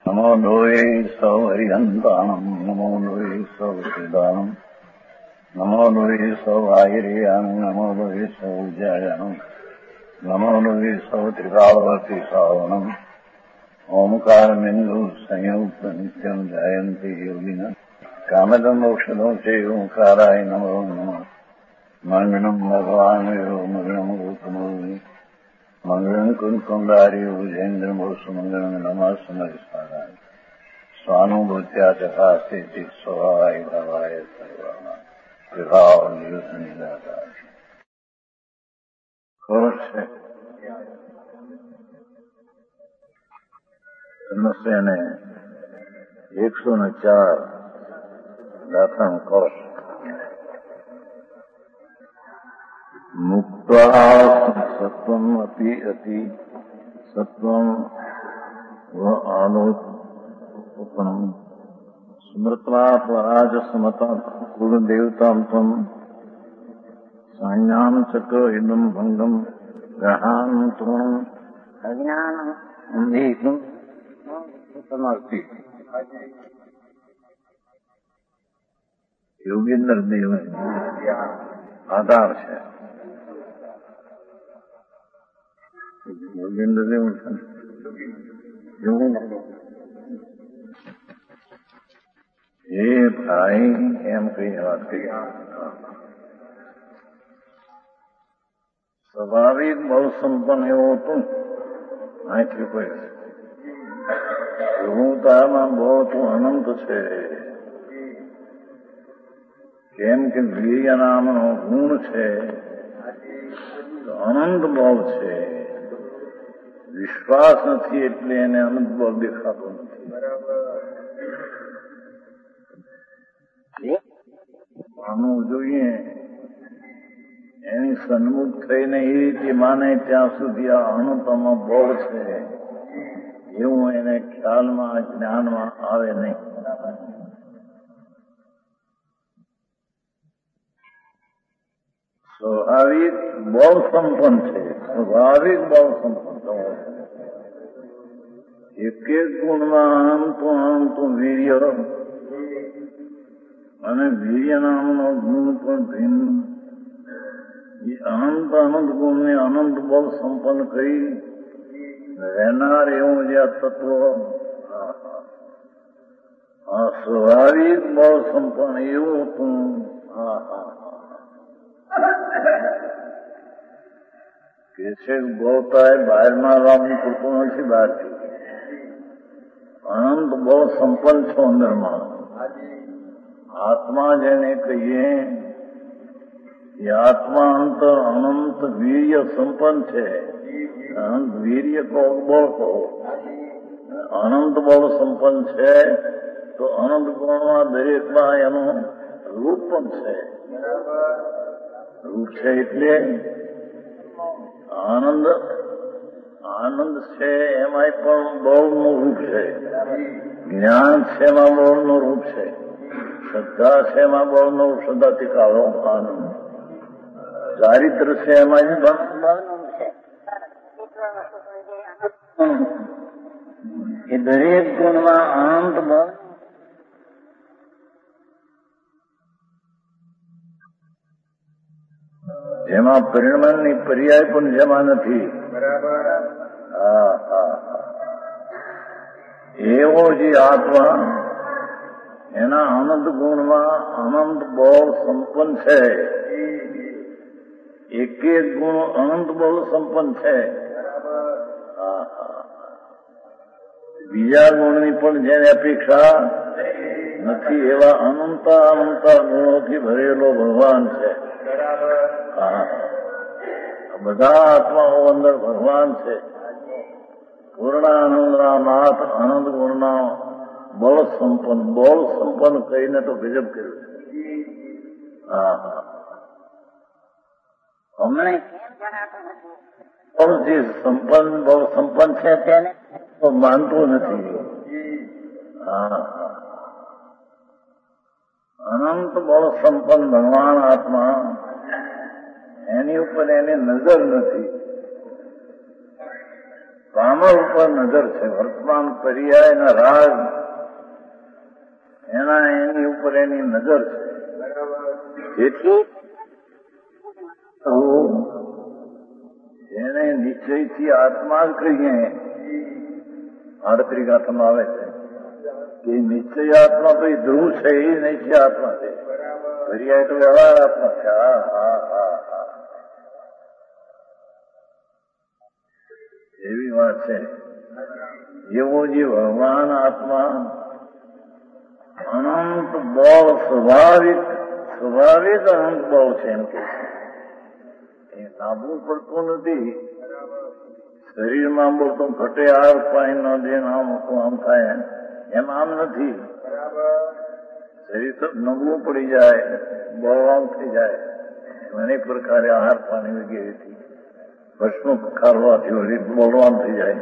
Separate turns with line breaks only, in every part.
નમો લોહે સૌ હરિહંતાણમ નમો લોહે સૌ હરિદાનમ નમો લોહે સૌ આયર્યાન નમો લોહે સૌ જયાનમ નમો લોહે સૌ ત્રિકાવતી સાવનમ ઓમકારમિંદુ સંયુક્ત નિત્યમ જયંતી યોગિના કામદમ ઔષધો છે ઓંકારાય નમો નમઃ મંગળમ ભગવાન મંગળમ ગૌતમો મંગળમ કુંકુંડારી ભુજેન્દ્રમોસુ મંગળમ નમઃ સમરિસ્વારાય સ્વાનુભૂત્યા ચકાસ્તે સ્વભાવાય ભાવાય સર્વાના વિભાવ નિયુત નિરાકાર ખોટ છે સમસ્યાને 104 દાખલ કોષ મુક્ત્વા સત્વમ અપી અતિ સત્વમ વ આલોકનમ સ્મૃત્વા પરાજસમતા કુળદેવતાં ત્વં સાન્યામ ચક ઇદમ ભંગમ ગ્રહાન તૃણમ અજ્ઞાનમ અંધીકમ સમર્થી યોગેન્દ્ર દેવ આધાર છે. યોગેન્દ્ર દેવ એ ભાઈ એમ કઈ વાત કરી સ્વાભાવિક બહુ સંપન્ન એવો હતું. અહીંથી કોઈ હું તારામાં બહુ તું અનંત છે. કેમ કે વીર્ય નામનો ગુણ છે અનંત ભાવ છે. વિશ્વાસ નથી એટલે એને અનંત ભાવ દેખાતો નથી. માનવું જોઈએ એની સન્મુખ થઈને એ રીતે માને ત્યાં સુધી આ અનંતમાં ભાવ છે એવું એને ખ્યાલમાં જ્ઞાનમાં આવે નહીં. સ્વાભાવિક બહુ સંપન્ન છે. સ્વાભાવિક બહુ સંપન્ન એક એક ગુણમાં અનંત વીર્ય અને વીર્ય નામનો ગુણ પણ ભિન્ન. એ અનંત ગુણને અનંત બહુ સંપન્ન કરી રહેનાર એવું જે આ તત્વ આ સ્વાભાવિક બહુ સંપન્ન એવું હતું. કે છે ગૌતા બહારમાં આવવાનું પૂરતું નથી. બહારથી અનંત બહુ સંપન્ન છો અંદરમાં. આત્મા જેને કહીએ એ આત્મા અંતર અનંત વીર્ય સંપન્ન છે. અનંત વીર્ય કહો બળ કહો અનંત બળ સંપન્ન છે તો અનંત ગુણમાં દરેકમાં એનું રૂપ પણ છે. રૂપ છે એટલે આનંદ છે એમાં પણ બળનું રૂપ છે. જ્ઞાન છે એમાં બળનું રૂપ છે. શ્રદ્ધા છે એમાં બળનું શ્રદ્ધાથી કાઢો આનંદ. ચારિત્ર છે એમાં એ દરેક ગુણમાં અનંત બળ જેમાં પરિણામની પર્યાય પણ જેમાં નથી. એવો જે આત્મા એના અનંત ગુણમાં અનંત બળ સંપન્ન છે. એક એક ગુણ અનંત બળ સંપન્ન છે. બીજા ગુણની પણ જેની અપેક્ષા નથી એવા અનંત ગુણોથી ભરેલો ભગવાન છે. બધા આત્માઓ અંદર ભગવાન છે. પૂર્ણાનંદના નાથ આનંદ ગુણના બળ સંપન્ન કહીને તો ગજબ કર્યું. અમને જે બળ સંપન્ન છે તેને તો માનતું નથી. અનંત બળ સંપન્ન ભગવાન આત્મા એની ઉપર એની નજર નથી. કામ આમાં ઉપર નજર છે. વર્તમાન પર્યાયના રાગ એની ઉપર એની નજર છે. તેથી એને નિશ્ચયથી આત્મા જ કહીએ. 38 ગાથામાં આવે છે કે નિશ્ચય આત્મા તો એ ધ્રુવ છે, એ નિશ્ચય આત્મા છે. પર્યાય તો વ્યવહાર આત્મા છે. હા હા હા હા, એવી વાત છે. એવો જે ભગવાન આત્મા અનંત બળ, સ્વાભાવિક અનંત બળ છે. એમ કે એ લાભવું પડતું નથી. શરીરમાં બોલતું ઘટે આર પાણી નો જે નામ આમ થાય એમ આમ નથી. શરીર તો નબળું પડી જાય, બળવાન થઈ જાય. અનેક પ્રકારે આહાર પાણી વગેરેથી ભસ્મ ખારવાથી વળી બળવાન થઈ જાય.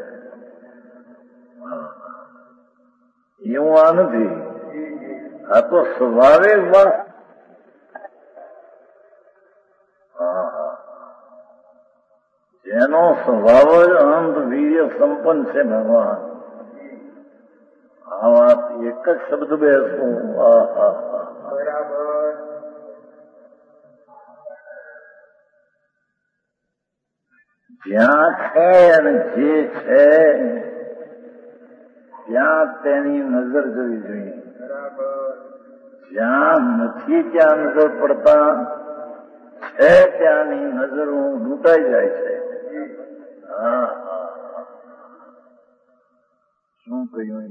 એવું આ નથી. આ તો સ્વાભાવિક વાત. જેનો સ્વભાવ જ અનંત વીર્ય સંપન્ન છે ભગવાન. આ વાત એક જ શબ્દ બેસવું. બરાબર. જ્યાં છે અને જે છે ત્યાં તેની નજર જવી જોઈએ. જ્યાં નથી ત્યાં નજર પડતા છે ત્યાંની નજર લૂંટાઈ જાય છે. હા હા, શું કહ્યું?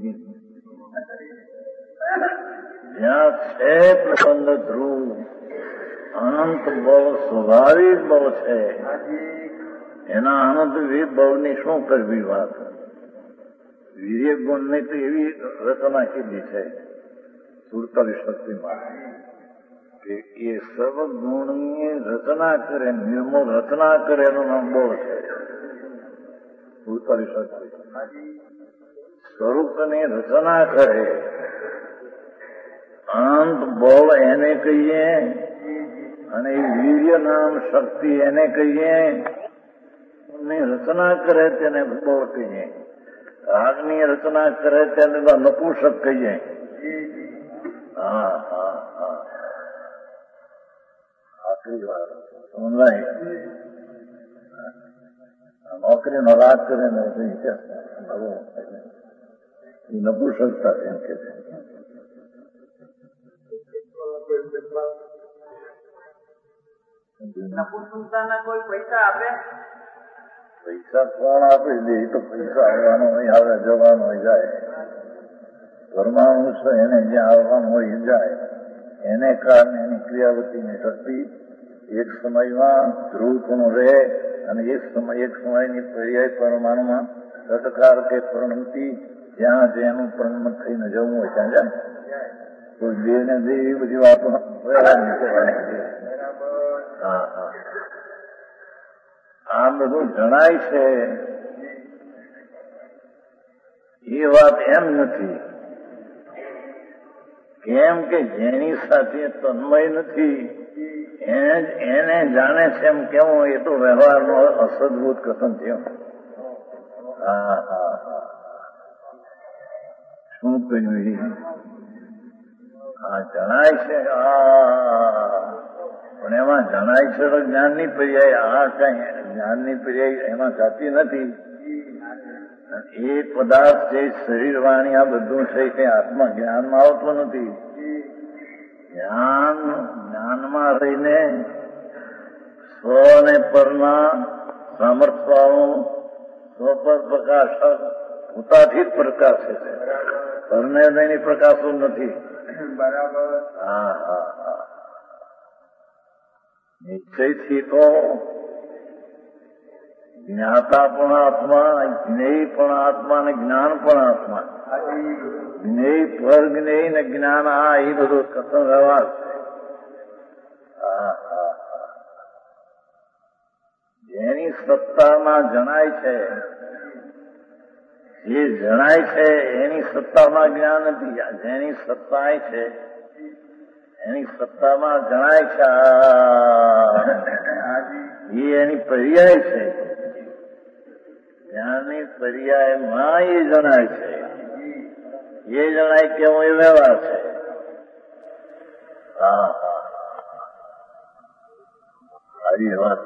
જ્યાં છે પ્રબંધ ધ્રુવ, અનંત બળ, સ્વાભાવિક બળ છે. એના અનંત બળની શું કરવી વાત? વીર્ય ગુણની તો એવી રચના કીધી છે 47 શક્તિમાં કે એ સર્વ ગુણની રચના કરે, નિર્મૂળ રચના કરે એનું નામ બળ છે. 47 શક્તિ સ્વરૂપની રચના કરે અનંત બળ એને કહીએ, અને વીર્ય નામ શક્તિ એને કહીએ. ની રચના કરે તેને બળ કહીએ. રાગની રચના કરે તેને નપુંસક કહીએ. હા હા હા, આખરી વાત સમજાય. નોકરીનો રાગ કરે ને નપુંસકતા એમ કે છે.
નપુંસકતાના કોઈ પૈસા આપે?
પૈસા કોણ આપી દે? તો પૈસા આવવાનો હોય, આવે જવાનો હોય, જાય. પરમાણુ છે એને જ્યાં આવવાનું હોય જાય. એને કારણે એની ક્રિયાવતીની શક્તિ એક સમયમાં ધ્રુવપણું રહે, અને એક સમયની પર્યાય પરમાણુમાં તટકાર કે પરિણતિ જ્યાં જેનું પરિણમત થઈને જવું હોય ત્યાં જાય. કોઈ બે ને દે એવી બધી વાતો હા હા, આ બધું જણાય છે. એ વાત એમ નથી. કેમ કે જેની સાથે તન્મય નથી એને જાણે છે એમ કેવું? એ તો વ્યવહારનો અસદભૂત કથન થયો. હા હા હા, શું કહ્યું? હા, જણાય છે. પણ એમાં જણાય છે તો જ્ઞાનની પર્યાય. આ કઈ જ્ઞાનની પર્યાય એમાં જાતી નથી. એ પદાર્થ જે શરીર વાણી આ બધું છે તે આત્મા જ્ઞાનમાં આવતું નથી. જ્ઞાનમાં રહીને સ્વ ને પરના સામર્થ્યવાળું સ્વપર પ્રકાશક પોતાથી જ પ્રકાશે છે. પરને એની પ્રકાશો નથી. બરાબર. હા હા હા, નિશ્ચયથી તો જ્ઞાતા પણ આત્મા, જ્ઞેય પણ આત્મા અને જ્ઞાન પણ આત્મા. જ્ઞેય પર જ્ઞેય ને જ્ઞાન, આ એ બધું કથન વ્યવહાર છે. હા હા હા, જેની સત્તામાં જણાય છે, જે જણાય છે એની સત્તામાં જ્ઞાન નથી. જેની સત્તા છે એની સત્તામાં જણાય છે એ એની પર્યાય છે. જ્ઞાનની પર્યાયમાં એ જણાય છે. એ જણાય કે હું એ વ્યવહાર છે. હા હા આવી વાત.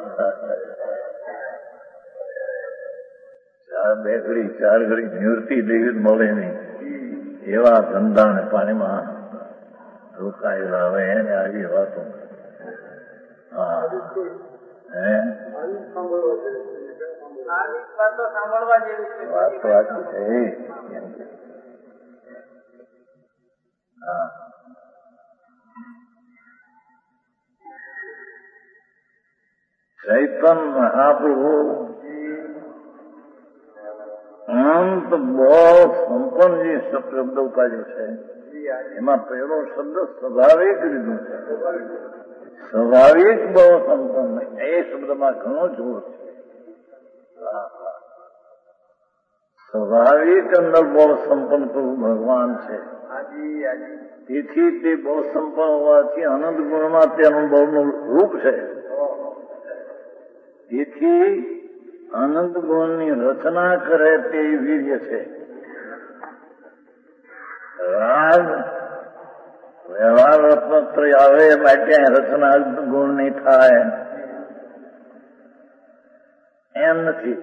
બે ઘડી ચાર ઘડી નિવૃત્તિ લેવી જ મળે નહીં એવા ધંધાને પાણીમાં રોકાયેલા હવે એને આવી વાતો. હા હે
સાંભળવા જેવી છે.
વાત વાંચી છે. હા ચૈતન મહાપ્રભુ અનંત બહુ સંપન્ન જે શબ્દ ઉપાડ્યો છે એમાં પહેલો શબ્દ સ્વાભાવિક લીધું છે. સ્વાભાવિક બહુ સંપન્ન એ શબ્દમાં ઘણો જોર છે. સ્વાભાવિક અંદર બહુ સંપન્ન પ્રભુ ભગવાન છે. તેથી તે બહુ સંપન્ન હોવાથી અનંત ગુણમાં તે અનુભવનું રૂપ છે. તેથી અનંત ગુણની રચના કરે તે વીર્ય છે. રાગ વ્યવહાર રત્નત્રય આવે માટે રચના ગુણની થાય એમ નથી.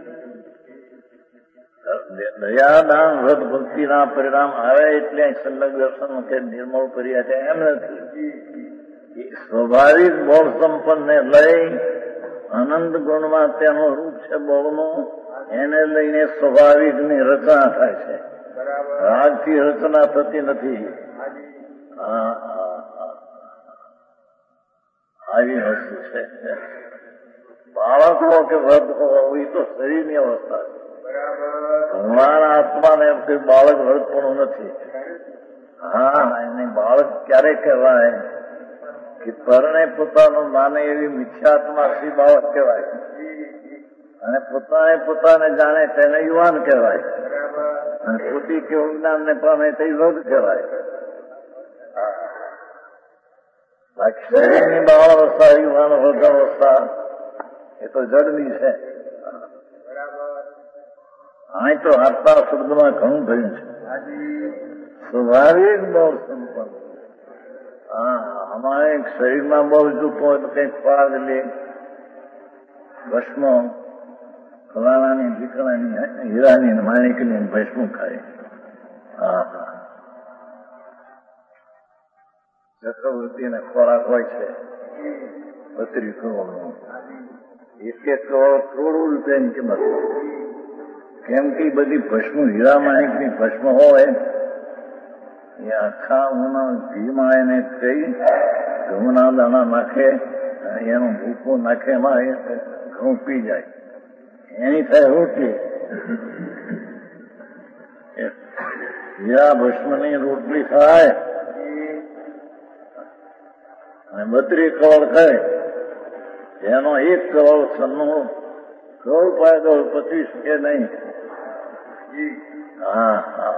દયાદાન વ્રત ભક્તિના પરિણામ આવે એટલે સંલગ્ન દર્શન કે નિર્મળ કર્યા છે એમ નથી. સ્વાભાવિક બોળ સંપન્નને લઈ અનંત ગુણમાં તેનું રૂપ છે બોળનું એને લઈને સ્વાભાવિકની રચના થાય છે. રાગથી રચના થતી નથી. આવી વસ્તુ છે. બાળક હો કે વૃદ્ધ હો એ તો શરીરની અવસ્થા છે. ભગવાન આત્માને કોઈ બાળક વૃદ્ધ પણ નથી. હા એને બાળક ક્યારે કહેવાય કે પરણે પોતાનું માને એવી મિથ્યાત્મા શ્રી બાળક કહેવાય અને પોતાને પોતાને જાણે તેને યુવાન કહેવાય અને પોતી કેવું જ્ઞાનને પામે તે વૃદ્ધ કહેવાય. બાકી શરીરની બાળ અવસ્થા યુવાન વૃદ્ધ અવસ્થા એ તો જડની છે. અહીં તો આત્મા શબ્દમાં ઘણું થયું છે. સ્વાભાવિક બહુ સંપન્ન. અમારે શરીરમાં બહુ જૂથ હોય તો કંઈક પાડ લે ભસ્મ ફલાણાની દીકરાની હીરાની માણિકની ભસ્મ ખાય. ચક્રવર્તીને ખોરાક હોય છે 32 કરોડનો. 1 કરોડ રૂપિયાની કિંમત. કેમ કે બધી ભસ્મ હીરા માણિકની ભસ્મ હોય એ આખા ઉના ઘીમાં એને કઈ ઘઉંના દાણા નાખે અને એનું ભૂકો નાખે એમાં ઘઉં પી જાય એની થાય રોટલી. હીરા ભસ્મની રોટલી થાય અને 32 કરોડ ખાય એનો 1 કરોડ સન્નું કરોડ ફાયદો પચી શકે નહીં. હા હા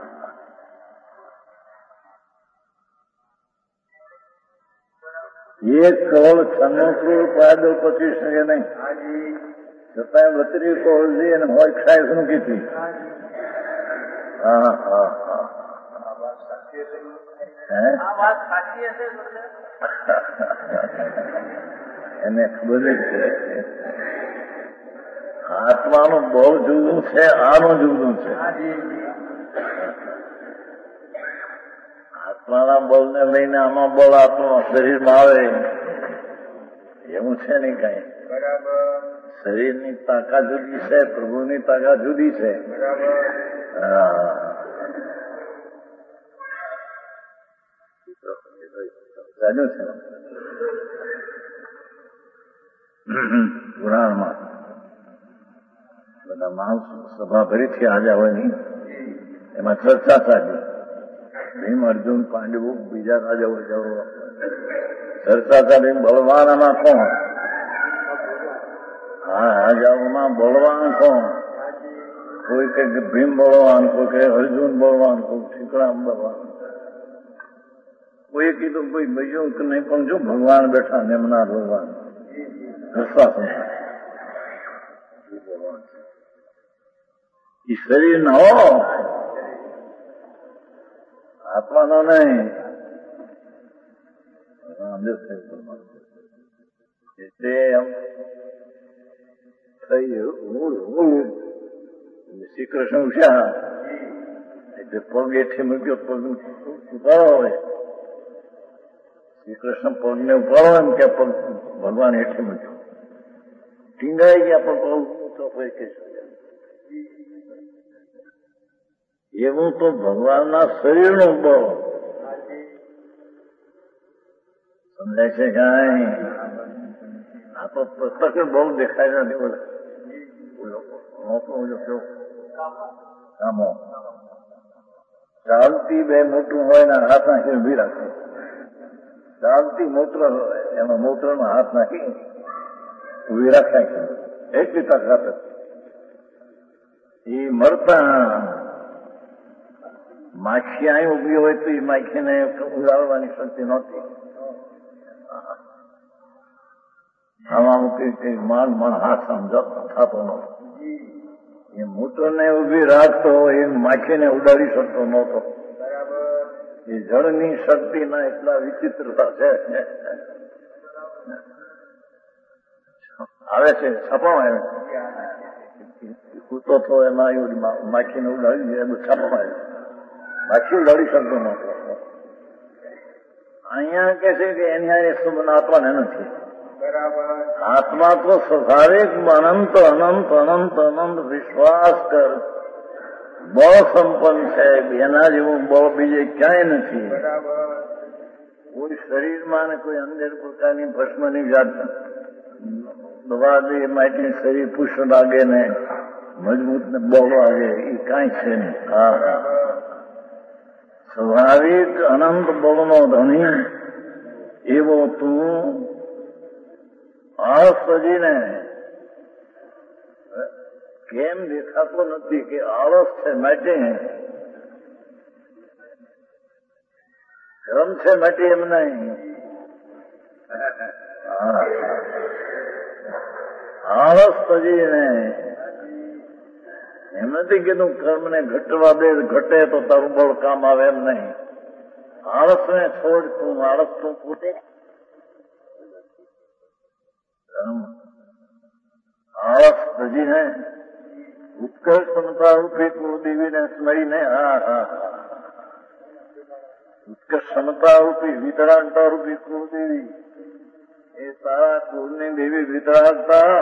1 કરોડ 96 કરોડ ફાયદો પચી શકે નહીં. છતાં 32 કરોડ લે અને હોય ખાય શું કીધી. હા હા હા એને ખબર જ છે. આત્માનું બહુ જુદું છે, આનું જુદું છે. આત્માના બળને લઈને આમાં બળ આપણું શરીરમાં આવે એવું છે નહીં કઈ. શરીરની તાકાત જુદી છે, પ્રભુની તાકાત જુદી છે. જાણ્યું છે પુરાણમાં બધા માણસ સભા ભરીથી હાજર હોય નહીં એમાં ચર્ચા ચાલી. ભીમ અર્જુન પાંડવો બીજા રાજાઓ ચર્ચા ચાલી બળવાન આમાં કોણ. હા રાજાઓમાં બળવાન કોણ. કોઈ કે ભીમ બળવાન, કોઈ કે અર્જુન બળવાન, કોઈ ઠીકરામ બળવાન. કોઈએ કીધું કોઈ બીજું કે નહીં પણ જો ભગવાન બેઠા નેમનાર ભગવાન વિશ્વાસ ये शरीर न हो, आत्मा न नहीं। जैसे हम શ્રી કૃષ્ણ ઉઠ્યા એટલે પગ એઠે મૂક્યો, પગ ઉપાડો હોય શ્રી કૃષ્ણ પગને ઉપાડો એમ કે પગ ભગવાન હેઠે મૂક્યો, ટીંગાઈ ગયા પણ પગ તો હોય કે એવું તો ભગવાનના શરીરનું બળ સમજાય છે કાંઈ? આ તો પુસ્તક બહુ દેખાય નથી. બોલે કામો ચાલતી બે મોટું હોય ને હાથ નાખી ઉભી રાખે, ચાલતી મૂત્ર હોય એમાં મૂત્રમાં હાથ નાખી ઉભી રાખાય, એટલી તાકાત. એ મરતા માખી અહીં ઉભી હોય તો એ માખીને ઉડાડવાની શક્તિ નહોતી. આમાં મૂકી માંડ હાથ સમજાતો થતો નહોતો. એ મૂત્રને ઉભી રાખતો એ માખીને ઉડાડી શકતો નહોતો. એ જળની શક્તિના એટલા વિચિત્રતા છે. આવે છે છાપામાં આવે છે, કૂતો તો એમાં માખીને ઉડાડી દે, એમ છાપામાં આવે. માખી ઉડાડી શકતો નહોતો. અહીંયા કે છે કે એની આ સંબંધ આત્માને નથી. આત્મા તો સ્વાભાવિક અનંત અનંત અનંત અનંત વિશ્વાસ કર બળ સંપન્ન છે. એના જેવું બળ બીજે ક્યાંય નથી. કોઈ શરીરમાં ને કોઈ અંદર પ્રકારની ભસ્મની જાત દવા દે માટે શરીર પુષ્ટ લાગે ને મજબૂત ને બળ લાગે એ કાંઈ છે નહીં. હા, સ્વાભાવિક અનંત બળનો ધણી એવો તું આળસ સજીને કેમ દેખાતો નથી કે આળસ છે માટે કર્મ છે માટે એમ નહીં. આળસ સજીને એમ નથી કીધું કર્મને ઘટવા દે, ઘટે તો તારું બળ કામ આવે એમ નહીં. આળસને છોડ, તું આળસ તું પોતે આળસ ભજીને ઉત્કર્ષ ક્ષમતા રૂપી કુળદેવીને સ્મરીને ઉત્કર્ષ ક્ષમતા રૂપી વિતરાગતા રૂપી કુળદેવી એ તારા કુળની દેવી વિતરાગતા.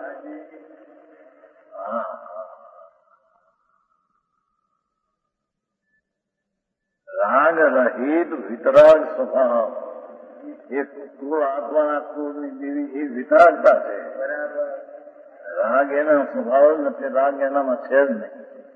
રાગ રહિત વિતરાગ સ્વભાવ એક કુળ આત્માના કુળની દેવી એ વિતરાગતા છે. રાગ એના સ્વભાવ જ નથી, રાગ એનામાં છે જ નહીં.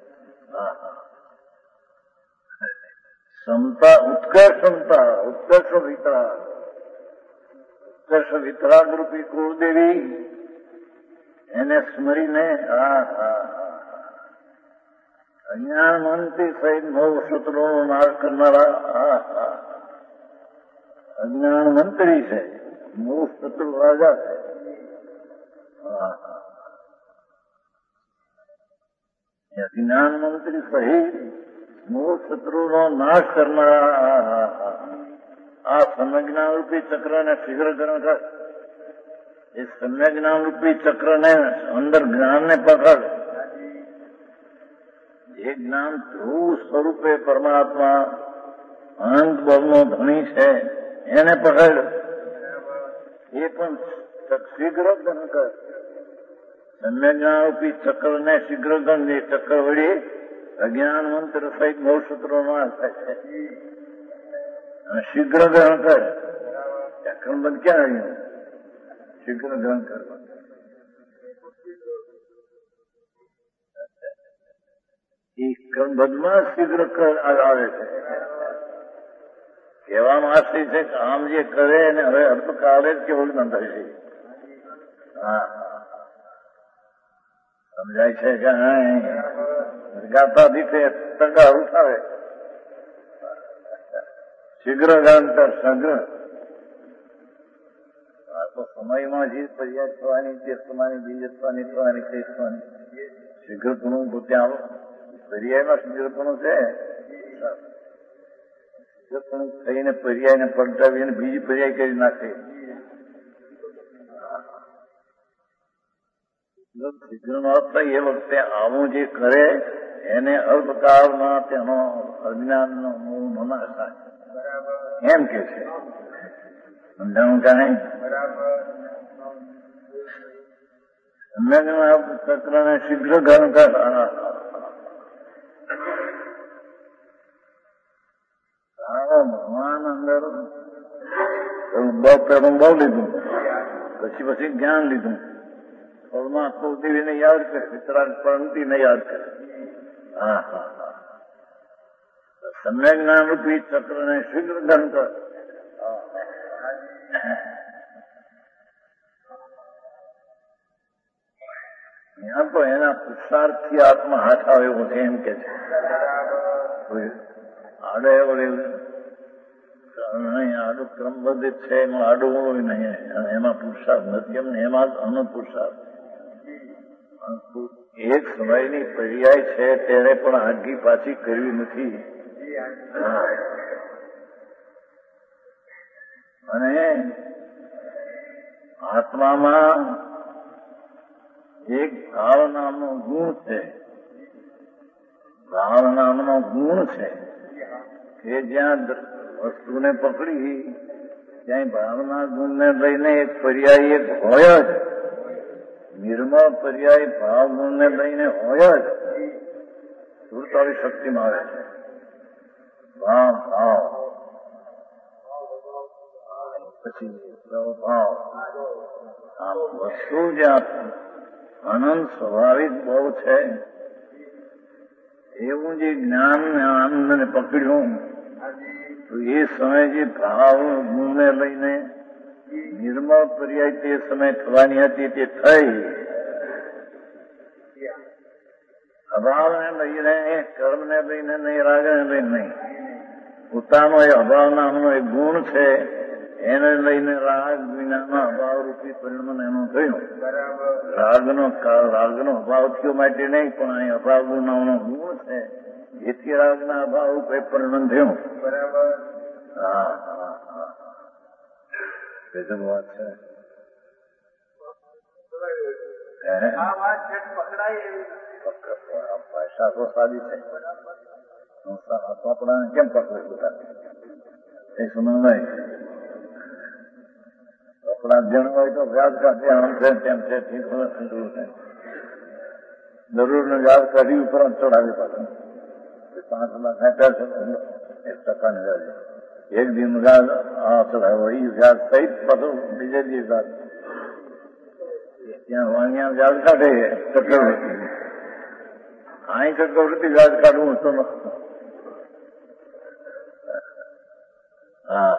ક્ષમતા ઉત્કર્ષ ક્ષમતા, ઉત્કર્ષ વિતરાગ, ઉત્કર્ષ વિતરાગ રૂપી કુળદેવી એને સ્મરીને અજ્ઞાન મનથી સહિત નવ શત્રુઓનો નાશ કરનારા અજ્ઞાન મંત્રી છે, નવ શત્રુ રાજા છે. અજ્ઞાન મંત્રી સહિત નવ શત્રુનો નાશ કરનારા આ સમ્યજ્ઞાન રૂપી ચક્રને શીઘ્ર ગ્રહણ કર. એ સમ્યજ્ઞાન રૂપી ચક્રને અંદર જ્ઞાનને પકડ. એ જ્ઞાન ધ્રુવ સ્વરૂપે પરમાત્મા અનંત બળનો ધણી છે એને પકડ. એ પણ શીઘ્ર ગ્રહણ કર. સમ્યજ્ઞાન રૂપી ચક્રને શીઘ્ર ગણ. એ ચક્ર વળી અજ્ઞાન મંત્ર સહિત નવસૂત્રો નાશ થાય છે. અને શીઘ્ર ગ્રહણ કર. ચક્રબંધ ક્યાં આવ્યું? શીઘ્ર ગ્રહણ કરવા. એ ક્રમબદ્ધમાં શીઘ્ર આવે છે. કહેવામાં આશય છે કે આમ જે કરે એને હવે અર્થકાળે જ કેવળ બંધાય છે. સમજાય છે કે ગાતા દીઠે ટકા ઉઠાવે. શીઘ્ર ગાંતર સંગ્રહ. આ તો સમયમાં જે ફરિયાદ થવાની, તે થવાની, બીજ થવાની, થવાની, તે થવાની. શીઘ્ર ગુણું ત્યાં આવો. પર્યાયમાં શીઘ્રપણું છે. શીઘ્રપણું થઈને પર્યાયને પલટાવીને બીજી પર્યાય કરી નાખે. શીઘ્રનો અર્થ એ વખતે આવું જે કરે એને અલ્પકાળમાં તેનો અજ્ઞાનનો મૂળ નાશ થાય એમ કે છે. સમજાણું કાંઈ? ચક્રને શીઘ્ર ઘન ભગવાન અંદર પેલું બહુ લીધું, પછી જ્ઞાન લીધું. થોડમાં કુલદેવીને યાદ કરે, વિતરાગ પંક્તિને યાદ કરે. હા હા હા, સમ્યક જ્ઞાન રૂપી ચક્રને શીઘ્ર ઘન કર. ત્યાં તો એના પુરુષાર્થથી આત્મા હાથ આવે એવો છે એમ કે છે. આડે નહીં, આડું ક્રમબદ્ધ છે, એમાં આડું નહીં, એમાં પુરુષાર્થ નથી. એમને એમાં અનુપુરુષાર્થ. એક સમયની પર્યાય છે તેને પણ આગી પાછી કરવી નથી. અને આત્મામાં એક ભાવ નામનો ગુણ છે. ભાવ નામનો ગુણ છે કે જ્યાં વસ્તુને પકડી ત્યાં ભાવના ગુણને લઈને એક પર્યાય એક હોય જ. નિર્મળ પર્યાય ભાવ ગુણને લઈને હોય જ. સુરતાળી શક્તિમાં આવે છે ભાવ ભાવ, પછી ભાવ. આ વસ્તુ જ્યાં અનંત સ્વાભાવિક બહુ છે એવું જે જ્ઞાન આનંદને પકડ્યું તો એ સમય જે ભાવ ગુણને લઈને નિર્મળ પર્યાય તે સમય થવાની હતી તે થઈ. અભાવને લઈને, કર્મને લઈને નહીં, રાગને લઈને નહીં. પોતાનો એ અભાવ નામનો એક ગુણ છે એને લઈને રાગ વિનાનો અભાવ રૂપી પરિણામ એનું થયું. રાગનો અભાવ થયો માટે નહીં, પણ અહીં અભાવ નામનો ગુણ છે એથી રાગના અભાવ રૂપે પરિણામ થયું. હા હા હા, ગજબ વાત છે. ભાષા તો સાદી છે. આપણાને કેમ પકડે બધા એ સમજ નહીં. આપણા જણ હોય તો વ્યાજ કાઢે આમ છે તેમ છે, જરૂર વ્યાજ કાઢી ઉપરાંત ચડાવી પાછું 5 લાખ આપ્યા છે 1% વ્યાજ. એક દિન વ્યાજ ચડાવો એ વ્યાજ સહિત પાછું બીજે દિવસ વ્યાજ. ત્યાં વાણિયા વ્યાજ કાઢે ચક્રવૃત્તિ, અહીં ચક્રવૃત્તિ વ્યાજ કાઢવું તો હા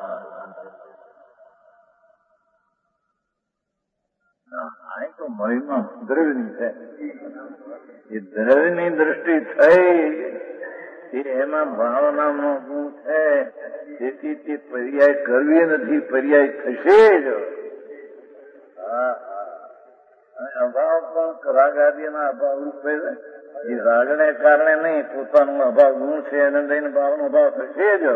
અહીં તો મહિમા દ્રવ્યની છે. એ દ્રવ્યની દ્રષ્ટિ થઈ એમાં ભાવનાનો ગુણ છે. તેથી તે પર્યાય કરવી નથી, પર્યાય થશે જ. અને અભાવ પણ રાગાદીના અભાવ રૂપે એ રાગને કારણે નહીં, પોતાનો અભાવ ગુણ છે એને લઈને ભાવનો અભાવ થશે જ.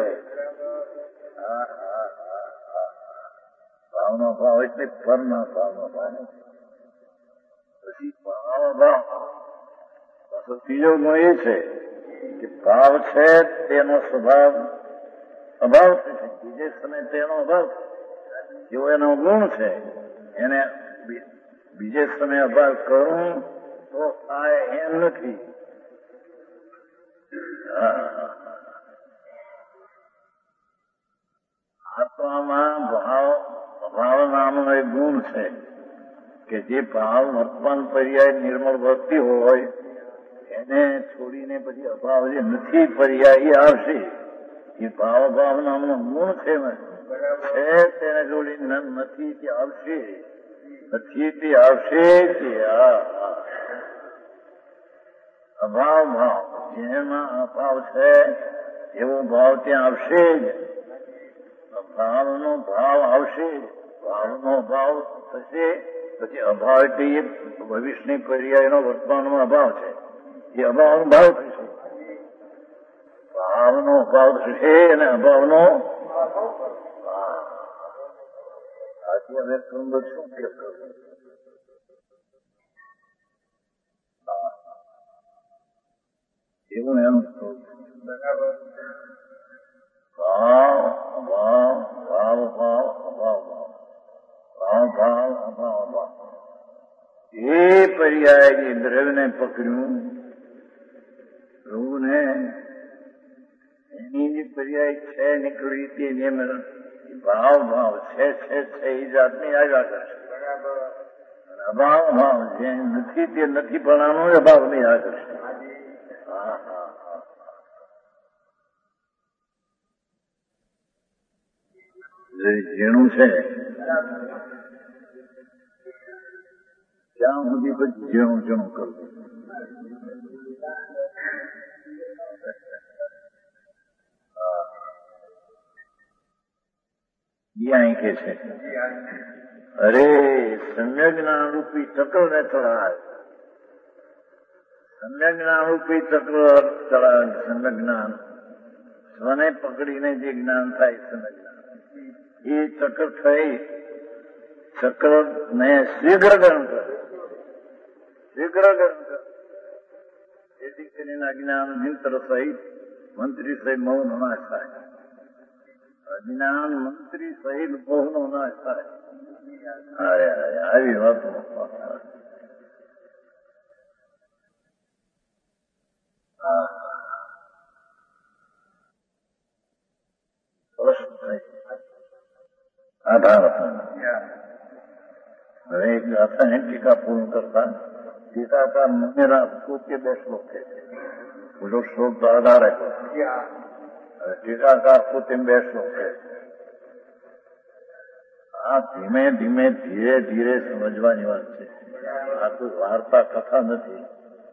ભાવનો ભાવ એટલે પરના ભાવનો ભાવ. પછી ભાવ ભાવ પાછો ત્રીજો ગુણ એ છે કે ભાવ છે તેનો સ્વભાવ અભાવ થશે. બીજે સમય તેનો અભાવ જેવો એનો ગુણ છે એને બીજે સમય અભાવ કરું તો થાય એમ નથી. આત્મામાં ભાવ નામનો એક ગુણ છે કે જે ભાવ વર્તમાન પર્યાય નિર્મળ વર્તી હોય એને છોડીને પછી અભાવ જે નથી પર્યાય એ આવશે. એ ભાવ નામનો ગુણ છે તેને જોડીને નથી તે આવશે, નથી તે આવશે કે અભાવ ભાવ જેમાં અભાવ છે એવો ભાવ ત્યાં આવશે જ. ભાવનો ભાવ આવશે, ભાવનો ભાવ થશે, પછી અભાવ એટલે એ ભવિષ્યની પર્યાયનો વર્તમાનમાં અભાવ છે. એ અભાવનો ભાવ થશે. ભાવનો ભાવ છે અને અભાવનો આથી હવે સમજો શું કે એવું એમ ભાવ અભાવ ભાવ ભાવ અભાવ ભાવ ભાવ અભાવ અભાવ એ પર્યાય દ્રવ્યને પકડ્યું પ્રભુને એની જે પર્યાય છે નીકળી હતી જેમ ભાવ ભાવ છે એ જાતની આવ્યા કરશે અભાવ ભાવ જે નથી તે નથી પણ અભાવ નહીં આવ્યા કરશે ઝીણું છે ત્યાં સુધી પછી ઝીણું કરવું અહીં કે છે અરે સમ્યક જ્ઞાન રૂપી ચક્ર ને ચડાય સમ્યક જ્ઞાન રૂપી ચક્ર ચડાય સમ્યક જ્ઞાન સ્વને પકડીને જે જ્ઞાન થાય સમ્યક જ્ઞાન એ ચક્ર થઈ ચક્ર ને શીઘ્ર ગણ કરે જેથી કરીને અજ્ઞાન મંત્ર સહિત મંત્રી સહિત મૌનો નાશ થાય અજ્ઞાન મંત્રી સહિત મૌનો નાશ થાય આવી વાતો આધાર હવે એક ગાથાને ટીકા પૂર્ણ કરતા ટીકાકાર મેરા પોતે બે શ્લોક છે પેલો શ્લોક તો આધાર આપ્યો ટીકાકાર પોતે બે શ્લોક છે આ ધીમે ધીમે ધીરે ધીરે સમજવાની વાત છે આ કોઈ વાર્તા કથા નથી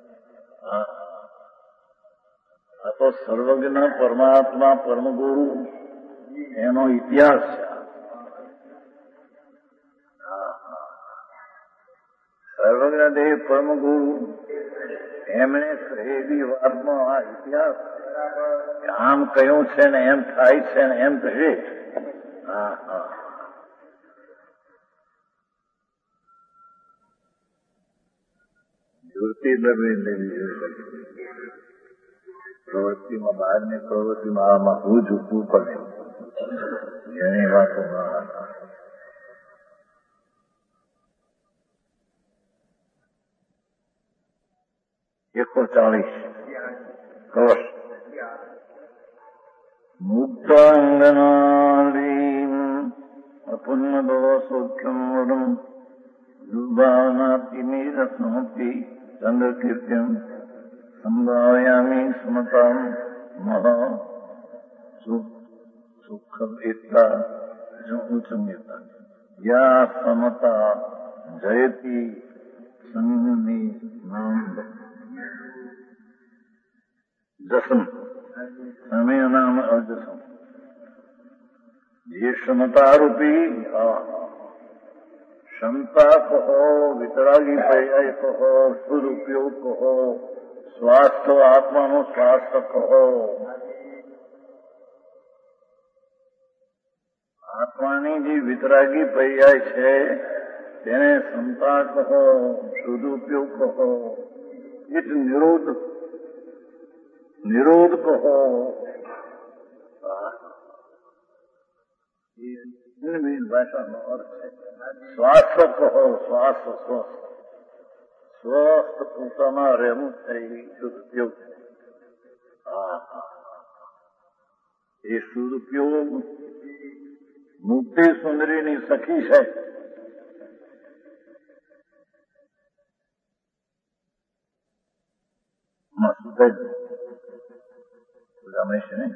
આ તો સર્વજ્ઞ પરમાત્મા પરમગુરુ એનો ઇતિહાસ છે સર્વજ્ઞ દેવ પરમગુરુ એમણે કહેલી વાતનો આ ઇતિહાસ આમ કયું છે ને એમ થાય છે ને એમ કહે પ્રવૃત્તિમાં બહારની પ્રવૃત્તિમાં આમાં હું ઝૂકવું પડે એની વાતો ₹140 કવચ મુક્તાંગનાલીમ અપુન્નદો સૌખ્યમ વડમ દુર્ભાવનાતિમીરસમપી ચંદ્રકીર્ત્યમ સંભાવયામી સ્મતામ મહા સુખમ એકતા ઉચમ્યતા યા સમતા જયતી સંગની નામ જસમ समय नाम अजसम ये क्षमता रूपी क्षमता कहो वितरागी पर्याय कहो सदुपयोग कहो स्वास्थ्य आत्मा नो स्वास्थ्य कहो આત્માની જે વિતરાગી પર્યાય છે તેને ક્ષમતા કહો સદુપયોગ કહો ઇટ નિરોધ કહો ભાષાનો અર્થ છે સ્વાસ્થ્ય કહો સ્વાસ્થ્ય સ્વસ્થ પોતામાં રહેવું થઈ સદુપયોગ એ સદુપયોગ મુક્તિ સુંદરીની સખી છે રમેશ ને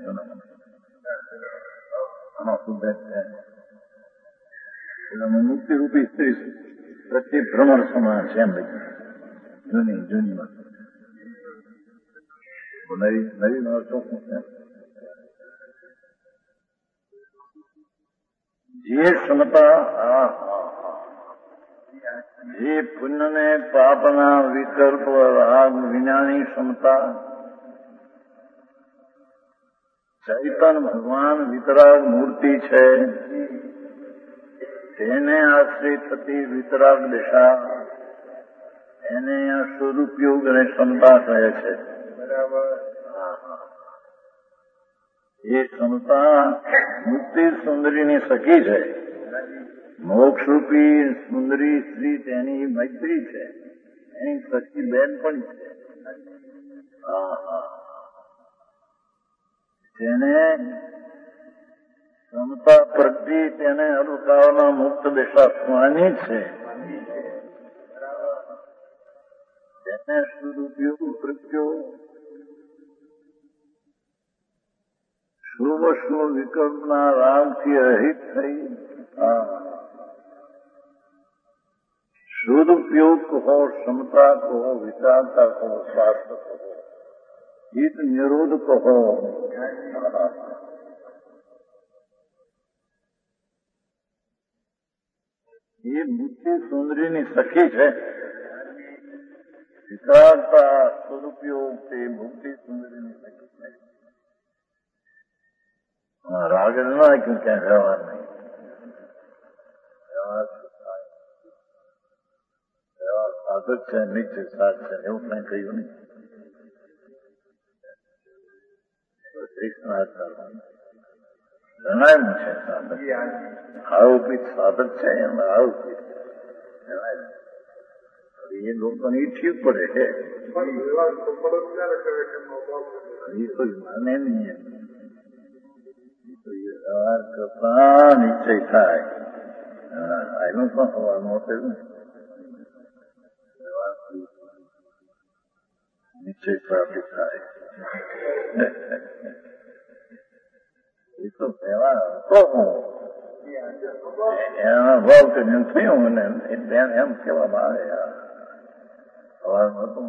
મુક્તિ રૂપી સ્ત્રી પ્રત્યે ભ્રમર સમાન છે એમ જૂની વાત નવી અર્થો શું છે જે ક્ષમતા જે પુણ્ય ને પાપના વિકલ્પ રાગ વિનાની ક્ષમતા ચૈતન ભગવાન વિતરાગ મૂર્તિ છે, તેને આશ્રિત થતી વિતરાગ દશા, એને સ્વરૂપયોગ અને ક્ષમતા કહે છે. એ ક્ષમતા મુક્તિ સુંદરીની સખી છે. મોક્ષરૂપી સુંદરી સ્ત્રી તેની મૈત્રી છે, એની સખી બેન પણ છે. તેને ક્ષમતા પ્રગટી તેને અલંકારના મુક્ત દશા સ્વામી છે. તેને સદુપયોગ પ્રત્યો શુભ શુભ વિકલ્પના રાગથી રહિત થઈ સદુપયોગ કહો, ક્ષમતા કહો, વિચારતા કહો, સ્વાર્થ કહો, હિત નિરોધ કહો, એ મુક્તિ સુંદરીની સખી છે. વિચારતા સદુપયોગ તે મુક્તિ સુંદરીની સખી છે. રાગ ના ક્યાં ક્યાં વ્યવહાર નહીં, વ્યવહાર સાધક છે, નિશ્ચય સાધ છે, એવું કઈ કહ્યું નહીં. જણાયું છે સાધક, આરોપિત સાધક છે, એમાં આરોપિત એ લોકોને ઠીક પડે છે, એ કોઈ માને નહીં. વ્યવહાર કરતા નિશ્ચય થાય એનું પણ હોવાનું હતું. નિશ્ચય પ્રાપ્તિ થાય એ તો વ્યવહાર હતો. એના ભાવ કરીને થયું ને એમ કહેવામાં આવે. સવારમાં હતું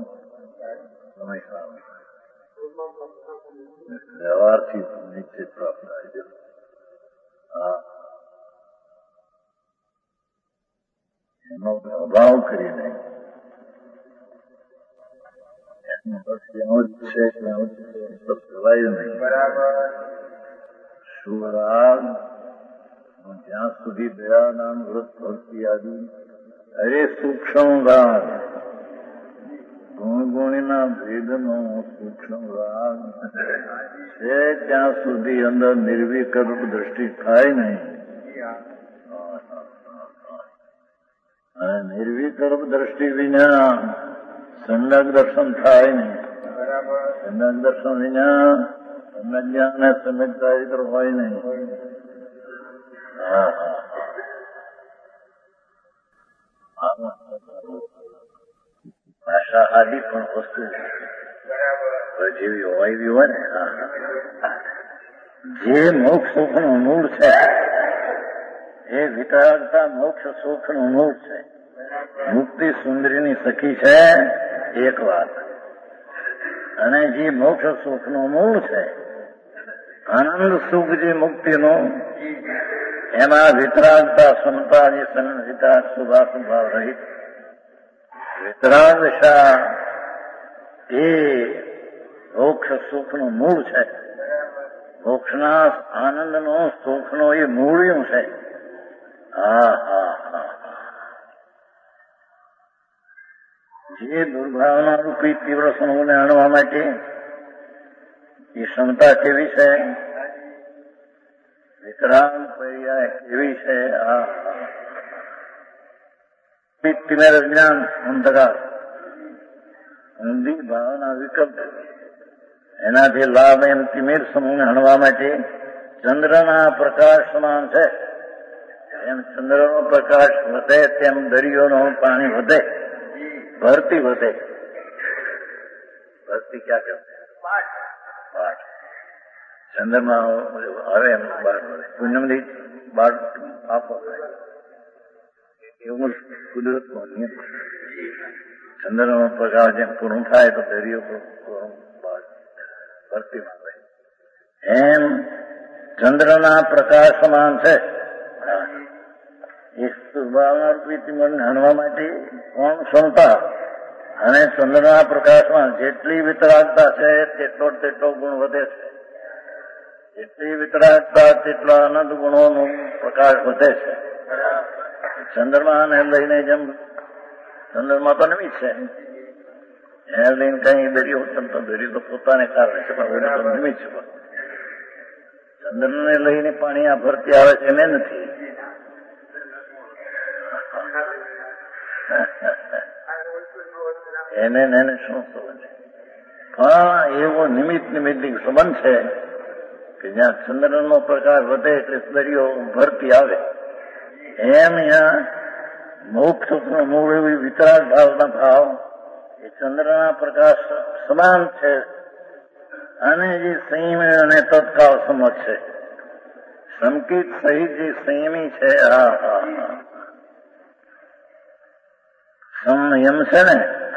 વ્યવહારથી નિશ્ચિત પ્રાપ્ત થાય છે. એનો અભાવ કરીને એનો બસ ત્યાં જ છે, ત્યાં જ તો કહેવાય નહીં. શુભરાગ જ્યાં સુધી દયાનામ વ્રત ભક્તિ આદિ અરે સૂક્ષ્મ રાગ ગુણગુણીના ભેદનો સૂક્ષ્મ રાગ છે, ત્યાં સુધી અંદર નિર્વિકલ્પ દ્રષ્ટિ થાય નહીં. અને નિર્વિકલ્પ દ્રષ્ટિ વિના સંલગ્ન દર્શન થાય નહીં. સંલગ્ન દર્શન વિના સંલગ્ન જ્ઞાન ને સંલગ્ન ચારિત્ર હોય નહીં. ભાષા આદિ પણ વસ્તુ જેવી હોય એવી હોય ને. જે મોક્ષ સુખનું મૂળ છે એ વિતરાગતા મોક્ષ સુખનું મૂળ છે. મુક્તિ સુંદરીની સખી છે એક વાત, અને જે મોક્ષ સુખનું મૂળ છે આનંદ સુખ જે મુક્તિનું એમાં વિતરાગતા ક્ષમતા જે વિતરાગ શુભાશુભાવ રહિત વિતરાગ દશા એ મોક્ષ સુખનું મૂળ છે. મોક્ષના આનંદનો સુખનો એ મૂળ્યું છે. જે દુર્ભાવના રૂપી તીવ્ર સમૂહને આણવા માટે એ ક્ષમતા કેવી છે, વિતરાગ પર્યાય કેવી છે. તિમેર જ્ઞાન અંધકાર ઊંધી ભાવના વિકલ્પ એનાથી લાભ એમ તિમેર સમૂહને હણવા માટે ચંદ્રના પ્રકાશ સમાન છે. એમ ચંદ્રનો પ્રકાશ વધે તેમ દરિયોનું પાણી વધે, ભરતી વધે. ભરતી ક્યાં કરશે? પાઠ. ચંદ્રમાં હવે એમ પૂનમથી બાળ આપો એવું કુદરતનો નિયમ. ચંદ્રનો પ્રકાશ જેમ પૂરું થાય તો દરિયો ભરતીમાં રહે. એમ ચંદ્રના પ્રકાશ સમાન છે. એ સુભાવના રૂપી મનને હણવા માટે કોણ ક્ષમતા અને ચંદ્રના પ્રકાશમાં જેટલી વિતરાગતા છે તેટલો ગુણ વધે છે. જેટલી વિતરાગતા તેટલા અનંત ગુણોનો પ્રકાશ વધે છે. ચંદ્રમાને લઈને જેમ ચંદ્રમા તો નિમિત્ત છે, એને લઈને કઈ દરિયો તો પોતાને કારણે છે, પણ નિમિત્ત છે. ચંદ્રને લઈને પાણી આ ભરતી આવે છે એને નથી. એને શું સંબંધ છે? પણ એવો નિમિત્ત સંબંધ છે કે જ્યાં ચંદ્રનો પ્રકાશ વધે એટલે દરિયો ભરતી આવે. એમ અહીંયા મોક્ષ મૂળ એવી વિતરાગ ભાવના ભાવ એ ચંદ્રના પ્રકાશ સમાન છે અને જે સંયમી અને તત્કાળ સમજ છે. સંકિત સહિત જે સંયમી છે, સંયમ છે ને,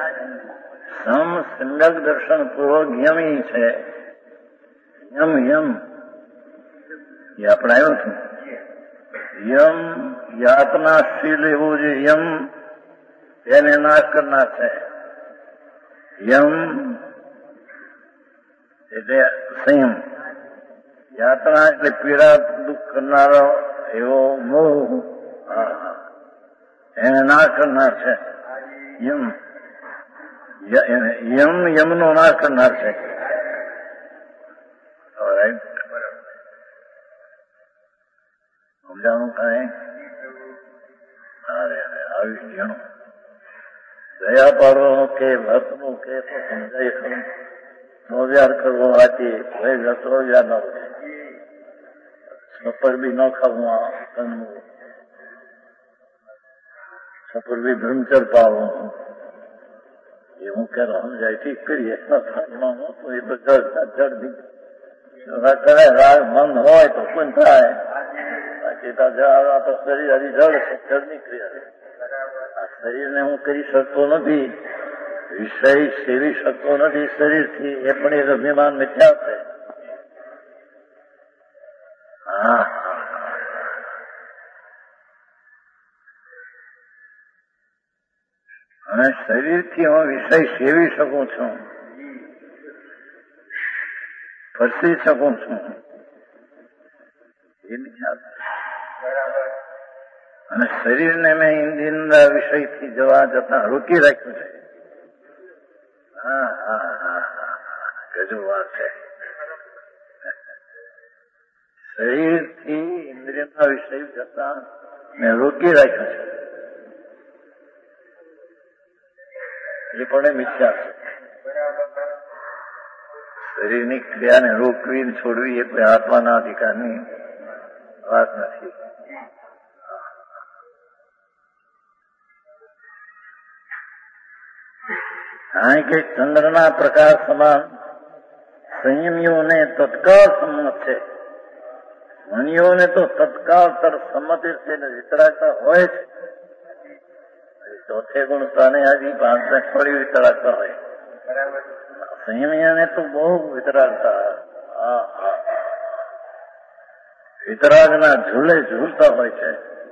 સમ્યક દર્શન પૂર્વક યમી છે. યમ એ આપણે આવ્યું છું. યમ યાતનાશીલ એવું જે યમ એને નાશ કરનાર છે. યમ એટલે સંયમ, યાતના એટલે પીડા દુઃખ કરનારો એવો મોહ એને નાશ કરનાર છે. યમનો નાશ કરનાર છે. સમજાણું કાંઈ? આવી ઘણું દયા પાડવાનો કે ભક્તનું કે તો સમજાય ખરું. નોવ્યાર કરવો વાંચી ભાઈ જતો વ્યાર ન હોય. સફર બી ન ખાવું, સફર બી બ્રહ્મચર પાવું એ હું ક્યારે સમજાય ઠીક કરીએ. એ તો જડ કરે રાગ મન હોય તો કોણ થાય. બાકી તો શરીર હજી જડ છે, જડની ક્રિયા. આ શરીરને હું કરી શકતો નથી, વિષય સેવી શકતો નથી શરીરથી, એ પણ એક અભિમાન મિથ્યા છે. અને શરીરથી હું વિષય સેવી શકું છું, ફરસી શકું છું, એ મિથ્યા છે. અને શરીરને મેં ઇન્દ્રિય વિષયથી જતા રોકી રાખ્યું છે. ગજુ વાત છે. શરીરથી ઇન્દ્રિયના વિષય જતા મેં રોકી રાખ્યું છે. એ પણ મિથ્યા છે. શરીરની ક્રિયાને રોકવી છોડવી એ કોઈ આત્માના અધિકારની વાત નથી. કારણ કે ચંદ્રના પ્રકાશ સમાન સંયમીઓને તત્કાળ સંમત છે. મનીઓને તો તત્કાળ તરફ સંમતિ છે ને વિતરાગતા હોય છે. ચોથે ગુણ સ્થાને હજી 5 થોડી વિતરાગતા હોય. સંયમીઓને તો બહુ વિતરાગતા, વિતરાગના ઝૂલે ઝૂલતા હોય છે.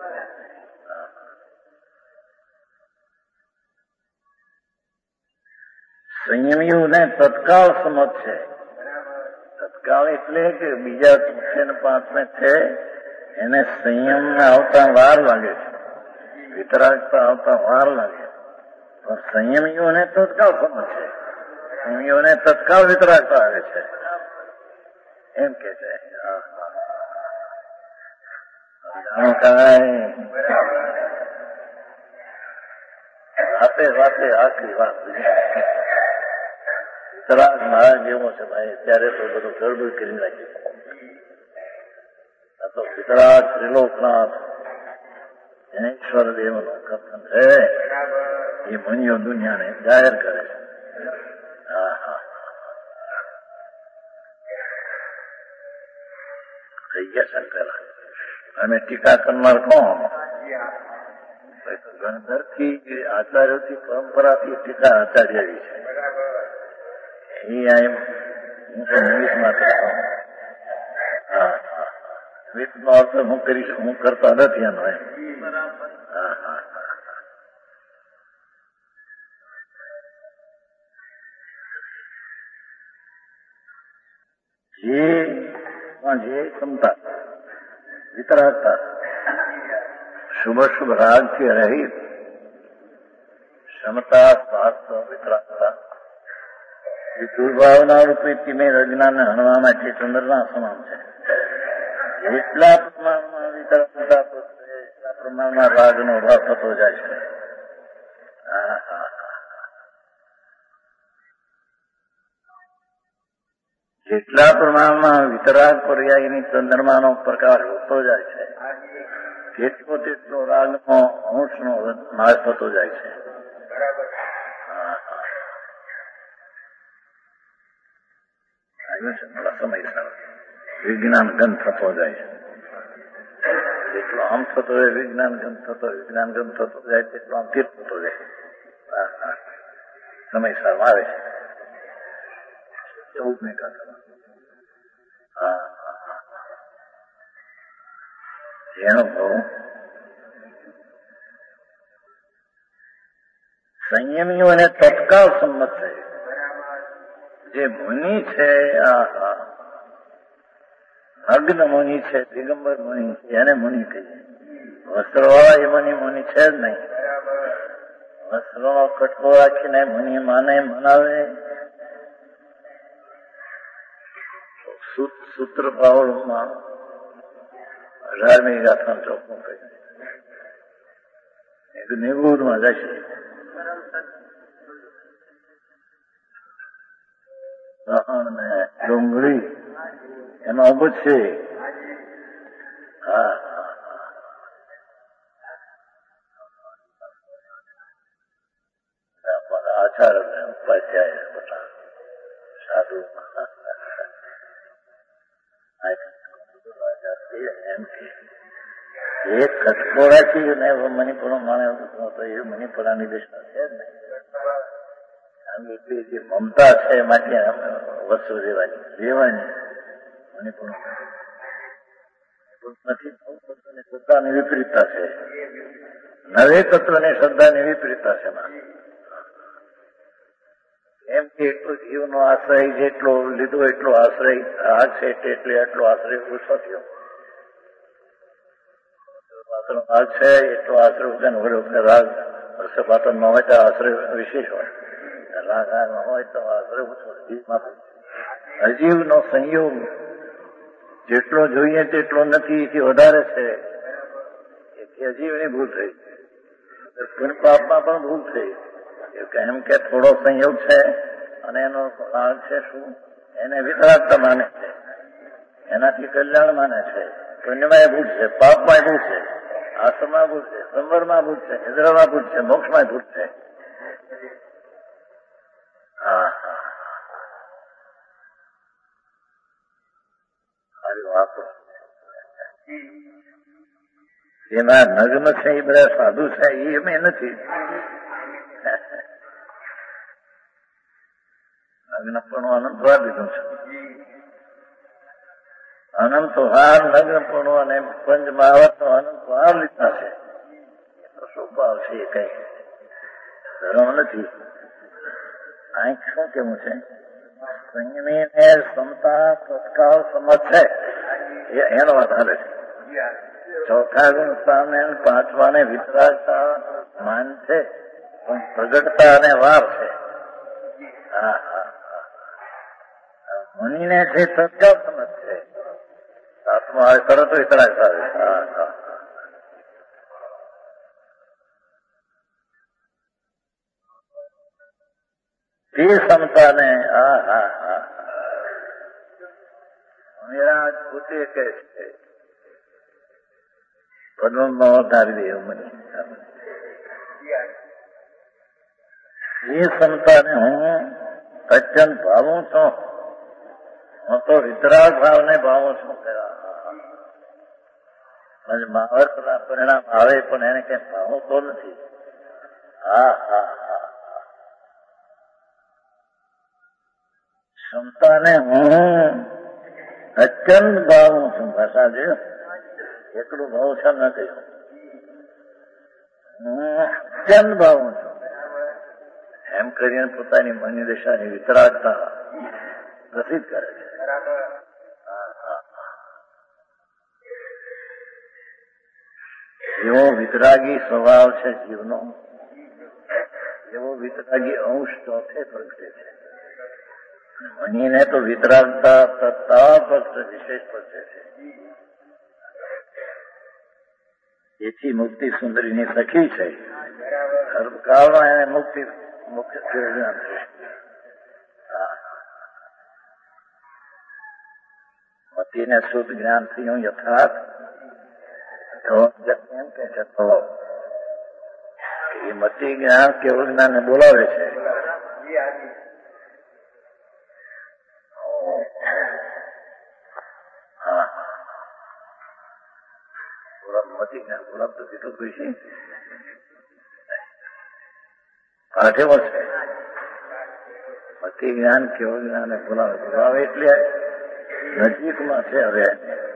સંયમીઓને તત્કાળ સમજ છે. તત્કાળ એટલે કે બીજા 3 ને 5 છે એને સંયમને આવતા વાર લાગે છે, વિતરાગતા આવતા વાર લાગે. પણ સંયમીઓને તત્કાળ સમજ છે, સંયમીઓને તત્કાળ વિતરાગતા આવે છે એમ કે છે. વાતે આખરી વાત વિતરાગ મહારાજ જેવો છે ભાઈ. ત્યારે તો બધું ગડબડ કરી નાખ્યું. આ તો વિતરાગ ત્રિલોકનાથ ઈશ્વર દેવનું કથન છે. એ મણીઓ દુનિયાને જાહેર કરે છે. થઈ ગયા શંકર. અમે ટીકા કરનાર કોણ? ગણધરથી આચાર્યોથી પરંપરાથી ટીકા આચાર્યવી છે. એ નિમિત્ત માત્ર નિમિત્તનો અર્થ હું કરતા નથી એનો એમ. જે આત્મા જે ક્ષમતા વિતરાગતા શુભ રાગથી રહિત ક્ષમતા સ્વાર્થ વિતરાગતા એ દુર્ભાવના રૂપી તિમેર અજ્ઞાનને હણવા માટે ચંદ્રના સમાન છે. જેટલા પ્રમાણમાં વિતરાગતા વધશે એટલા પ્રમાણમાં રાગનો અભાવ થતો જાય છે. જેટલા પ્રમાણમાં વિતરાગ પર્યાયની ચંદ્રમાનો પ્રકાર વધતો જાય છે તેટલો તેટલો રાગનો અંશનો નાશ થતો જાય છે. સમય વિજ્ઞાન ગંધ થતો જાય છે. જેટલો આમ થતો હોય વિજ્ઞાન ગંધ થતો હોય, વિજ્ઞાન ગંધ થતો જાય તેટલો આમ તીર્થ થતો જાય. સમયસર આવે છે 14 ને કાંઠા. એનો ભાવ સંયમીઓને તત્કાળ સંમત છે. જે મુનિ છે નગ્ન મુનિ છે, દિગંબર મુનિ છે, એને મુનિ કહીએ. વસ્ત્રવાળા એ મુનિ છે જ નહીં. વસ્ત્રનો કટકો રાખીને મુનિ માને મનાવે. સૂત્ર પાવડમાં 18મી ગાથા ચોખ્ખું કહ્યું. એક નિગૂઢમાં જશે ને ડુંગળી એમાં ઉભું છે. આચાર્ય ઉપાધ્યાય બધા સાધુ એમ કે એક કટકો રાખી ને મણિપુર માણે તો એ મણિપુરાની દિશા છે જ નહીં. એટલી જે મમતા છે માટે વસ્તુ લેવાની મણિપુર નથી. શ્રદ્ધાની વિપરીતતા છે. નવે તત્વની શ્રદ્ધાની વિપરીતતા છે. એમ કે એટલો જીવનો આશ્રય જેટલો લીધો એટલો આશ્રય રાગ છે એટલે એટલો આશ્રય ઓછો થયો. રાગ છે એટલો આશ્રય વગર રાગ પાત્ર ન હોય તો આશ્રય વિશેષ હોય. રાગ ન હોય તો આશ્રય ઓછો. અજીવનો સંયોગ જેટલો જોઈએ તેટલો નથી એથી વધારે છે. એથી અજીવની ભૂલ થઈ. પાપમાં પણ ભૂલ થઈ. એમ કે થોડો સંયોગ છે અને એનો રાગ છે શું એને વિતરાગતા માને છે, એનાથી કલ્યાણ માને છે. પુણ્યમાં ભૂલ છે, પાપમાં ભૂલ છે, આશ્રમમાં ભૂલ છે, સંવરમાં ભૂલ છે, નિદ્રામાં ભૂલ છે, મોક્ષમાં ભૂલ છે. જેમાં નગ્ન છે એ બધા સાધુ છે એ અમે નથી. નગ્નપણું અનંતવાર લીધું છે. અનંતવાર નગ્નપણું અને પંચ મહાવતનો અનંતવાર લીધા છે. એ તો શું ભાવ છે? એ કઈ ધર્મ નથી. આંખ શું કેવું છે? સંયમી ને ક્ષમતા તત્કાળ સમજ છે એનો આધારે છે. ચોથા ગુણ સામે 5માને વિતરાગતા માન છે પણ પ્રગટતા અને વાર છે. મુનિને છે તત્કાળ સમજ છે. આત્મા આવે તરત વિતરાગતા આવે. તે ક્ષમતાને વિરાટ પોતે કહે છે પદ્મમાં ધારી દે એવું મને. એ ક્ષમતાને હું અત્યંત ભાવું છું. હું તો વિતરાગ ભાવને ભાવું છું. મહાવર્તના પરિણામ આવે પણ એને કઈ ભાવું તો નથી. ક્ષમતાને હું અત્યંત ભાવું છું. ભાષા જોયું એટલું ભાવ છે ન કહ્યું. હું અત્યંત ભાવું છું એમ કરીને પોતાની મનની દશાની વિતરાગતા પ્રસિદ્ધ કરે છે. એવો વિતરાગી સ્વભાવ છે જીવનો, એવો વિતરાગી અંશ ચોથે પ્રગટે છે. મનીને તો વિતરાગતા તત્તા ફક્ત વિશેષ પ્રગટે છે. એથી મુક્તિ સુંદરીની સખી છે. સર્વકાળમાં એને મુક્તિ મતીને શુદ્ધ જ્ઞાન થયું યથાર્થ તો એમ કે છે તો એ મતી જ્ઞાન કેવળ જ્ઞાનને બોલાવે છે. મતી જ્ઞાન બોલાવતું કેટલું ખુશી પાઠેવો છે. મતી જ્ઞાન કેવળ જ્ઞાનને બોલાવે એટલે નજીકમાં છે. હવે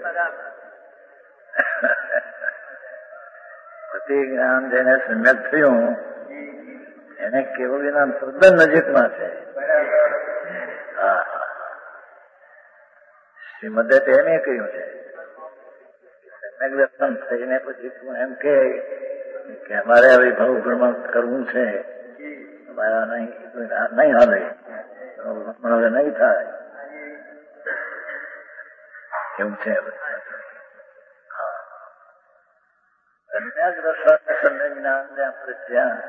મતી જ્ઞાન જેને સમ્યક થયું એને કેવળ જ્ઞાન તદ્દન નજીકમાં છે. હા, શ્રીમદે તેને કહ્યું છે સમ્યક દર્શન થઈને પછી તું એમ કે અમારે હવે ભાવ ભ્રમણ કરવું છે, અમારા નહીં હાલે, હવે નહીં થાય એવું છે. સમ્યક દર્શન સમ્યક જ્ઞાનને આપણે ત્યાં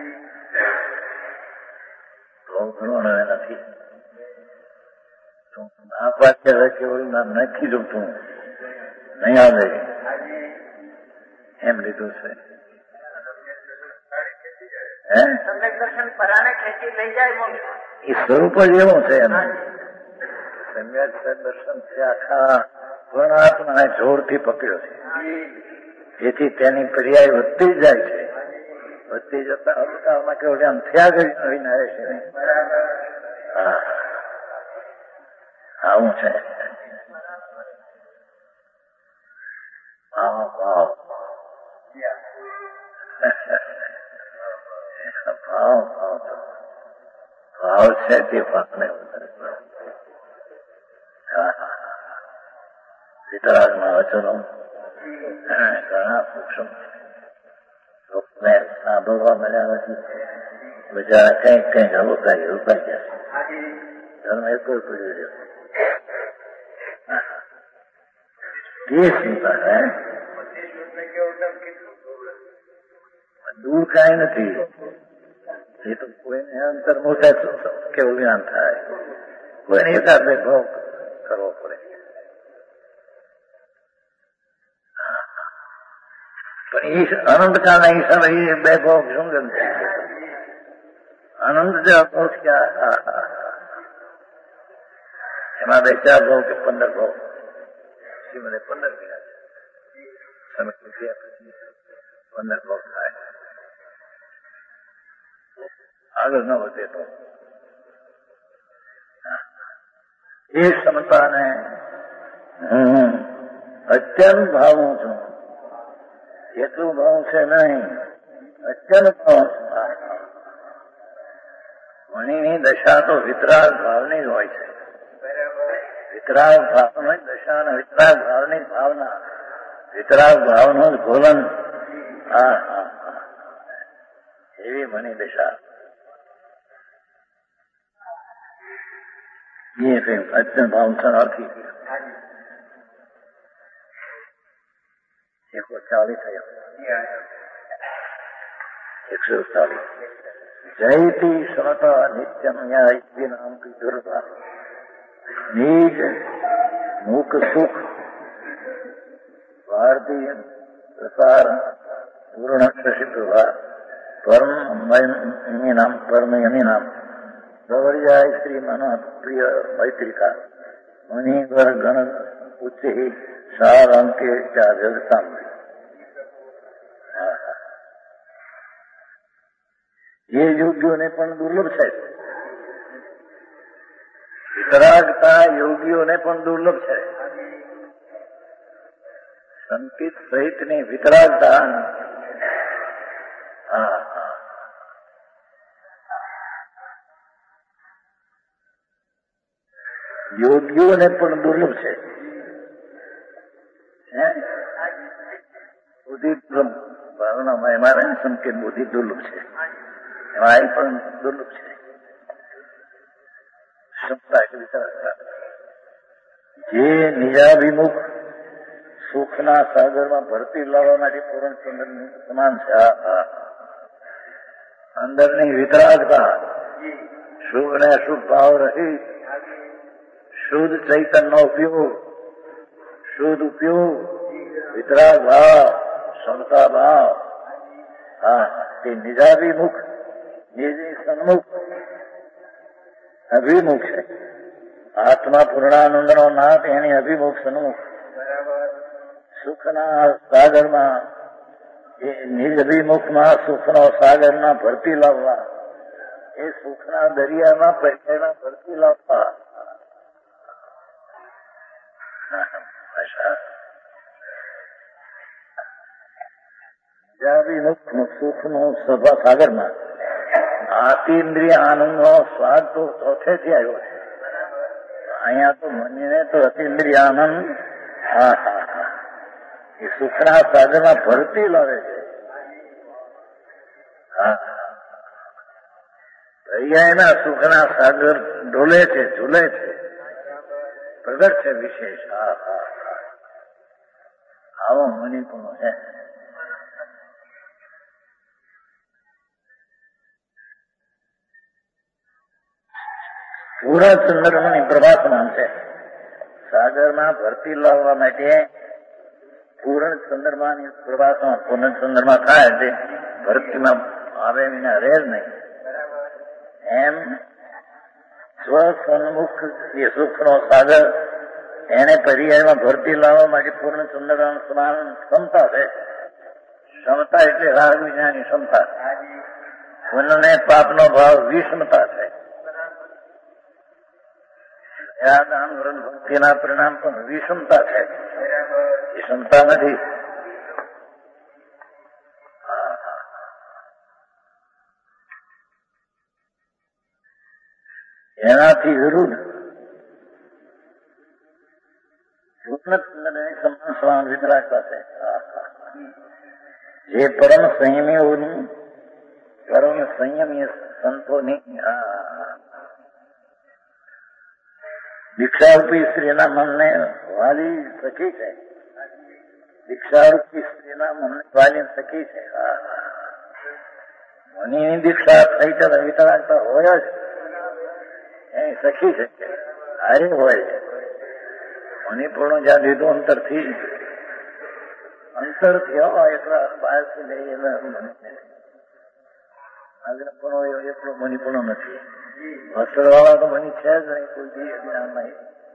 ભાવ ભ્રમણ હવે નથી. આ પાસે હવે કેવળ જ્ઞાન નથી જોતું, નહીં આવે એમ લીધું છે. એ સ્વરૂપ જ એવું છે એમ. સમ્યક દર્શન છે આખા પૂર્ણાત્માને જોરથી પકડ્યો છે. જેથી તેની પર્યાય વધતી જ જાય છે. વધતી જતા અવતારમાં કેવું આમ થયા ગઈ નવીન આવે છે. આવું છે. ભાવ છે તે પાકને વિતરાગમાં વચનો ઘણા સૂક્ષ્મ લોકોને સાંભળવા મળ્યા નથી. બિચારા કંઈક કંઈક રોકાઈ ગયા છે. ધર્મ એ કોઈ પૂરી રહ્યો ये चिंता है. दूर कांई નથી. એ તો કોઈને અંતર્મુખ કેવું જ્ઞાન થાય, કોઈને એકાદ બે ભાવ કરવો પડે. પણ એ અનંતકાળના હિસાબે એ બે ભાવ સંગમ છે. અનંત જે અભાવ ક્યાં એમાં 2-4 ભાવ કે 15 ભાવ મને 15 ગયા છે. તમે પછી 15 ભાવ થાય. આગળ ન વધે તો એ ક્ષમતાને હું અત્યંત ભાવું છું. એટલું ભાવ છે નહીં, અત્યંત ભાવ છું. મણીની દશા તો વિતરાગ ભાવની જ હોય છે. વિતરાગ ભાવનો જ દશા અને વિતરાગ ભાવની ભાવના, વિતરાગ ભાવનું જ ભોલન. એવી મણી દશા. ये फिर अत्यंत भाव शरणार्थी 140 થયો. 140 जयती समता नित्यम न्याय नाम की दुर्गा निज मुख सुख भारतीय प्रसार पूर्ण सिद्ध हुआ परम नाम परम नाम गौरियाय श्री मनो प्रिय मैत्रिका मुनिवर गण उच्च ही सार अंके जगता ये योगियों ने पण दुर्लभ है. વિતરાગતા યોગીઓને પણ દુર્લભ છે. સંકિત સહિતની વિતરાગતા યોગીઓને પણ દુર્લભ છે. બુદ્ધિ ભાવનામાં એમાં સંકેત બુદ્ધિ દુર્લભ છે, એમાં આવી પણ દુર્લભ છે. ક્ષમતા એટલે વિચારતા જે નિજાભિમુખ સુખના સાગરમાં ભરતી લાવવા માટે પૂર્ણચંદ્ર સમાન છે. અંદરની વિતરાગતા, શુભ ને અશુભ ભાવ રહિત, શુદ્ધ ચૈતન્ય ઉપયોગ, શુદ્ધ ઉપયોગ, વિતરાગ ભાવ, ક્ષમતા ભાવ, તે નિજાભિમુખ, નિજી સન્મુખ અભિમુખ છે. આત્મા પૂર્ણાનંદનો નાથ એની અભિમુખ સન્મુખ. સુખના સાગરમાં એ નિજ અભિમુખમાં સુખનો સાગરના ભરતી લાવવા, એ સુખના દરિયામાં પૈસાના ભરતી લાવવા. નિજાભિમુખ સુખનો સભા સાગરમાં આતિન્દ્રિય આનંદનો સ્વાદ તો ચોથેથી આવ્યો છે. અહીંયા તો મનીને તો અતિન્દ્રિય આનંદ એ સુખના સાગરમાં ભરતી લાવે છે. દરિયાના સુખના સાગર ડોલે છે, ઝૂલે છે, પ્રગટ છે વિશેષ. આવો મનીપણો છે. પૂરા ચંદ્રમની પ્રભાસમાન છે. સાગરમાં ભરતી લાવવા માટે પૂર્ણ ચંદ્રમાની પ્રભાસમાં, પૂર્ણ ચંદ્રમા થાય તે ભરતીમાં આવે વિના રહે જ નહીં. એમ સ્વસન્મુખ એ સુખનો સાગર એને પર્યાયમાં ભરતી લાવવા માટે પૂર્ણ ચંદ્રમા સમાન ક્ષમતા છે. ક્ષમતા એટલે રાગ વિજ્ઞાની ક્ષમતા. પુણ્ય પાપનો ભાવ વિષમતા છે. દાન વ્રત ભક્તિના પરિણામ પણ વિષમતા છે. એ ક્ષમતા નથી. એનાથી વિરુદ્ધ સમાન વિતરાગતા છે. જે પરમ સંયમીઓની, પરમ સંયમી સંતોની દીક્ષારૂપી સ્ત્રીના મનને વાલી સખી છે. દીક્ષારૂપી સ્ત્રીના મનને વાલી સખી છે. મનીની દીક્ષા થઈ ત્યારે વિતરાગતા હોય જ એ સખી છે. હારે હોય છે. મનીપૂર્ણ જ્યાં દીધું અંતરથી હોય એટલા બહારથી લઈ આગળપણો એટલો મનીપૂર્ણ નથી. વસ્ત્ર વાળા તો મની છે જ નહીં. કોઈ જ્ઞાન નહીં.